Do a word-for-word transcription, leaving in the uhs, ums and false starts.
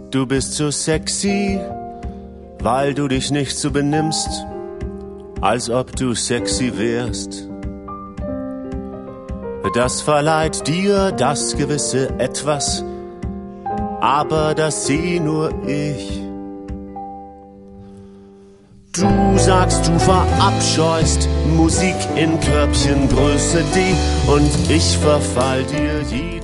Du bist so sexy, weil du dich nicht so benimmst, als ob du sexy wärst. Das verleiht dir das gewisse Etwas, aber das seh nur ich. Du sagst, du verabscheust Musik in Körbchengröße D und ich verfall dir je.